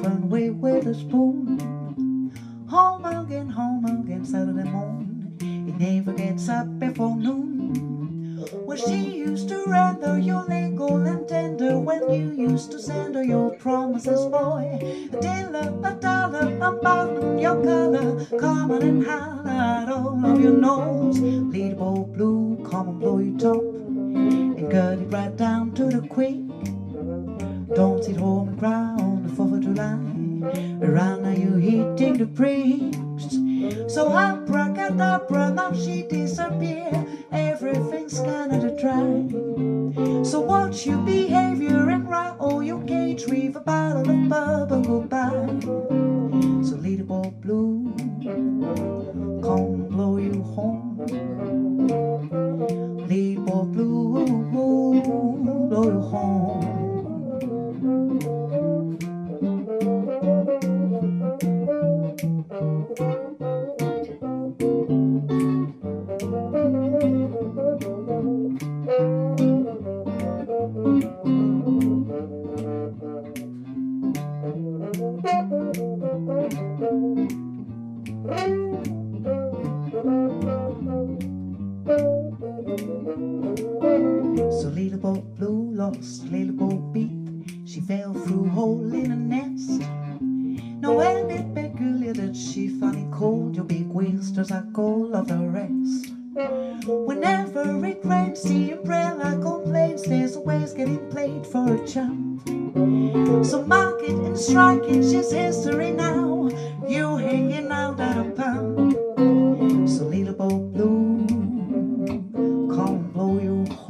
run away with a spoon. Home again, Saturday morning. He never gets up before noon. Well, she used to render your legal and tender when you used to send her your promises, boy. A dealer, a dollar, a button, your color, come on and holler at all of your nose. Leaderboard blue, come and blow your top and cut it right down to the quick. Don't sit home and cry on the 4th of July. Around now you hitting the bricks. So abracadabra, now she disappear. Everything's kinda dry. So watch your behavior and write all your cage, reeve a bottle of bourbon goodbye. So leaderboard blue, come blow you home. Leaderboard blue, blow you home. So leaderboard blue lost leaderboard beat. She fell through a hole in a nest. No any peculiar that she found it cold. Your big wings does a call of the rest. Whenever it rains, the umbrella complains. There's always getting played for a chump. So mark it and strike it, she's history now. You hanging out at a pump. So leaderboard blue, come blow you home.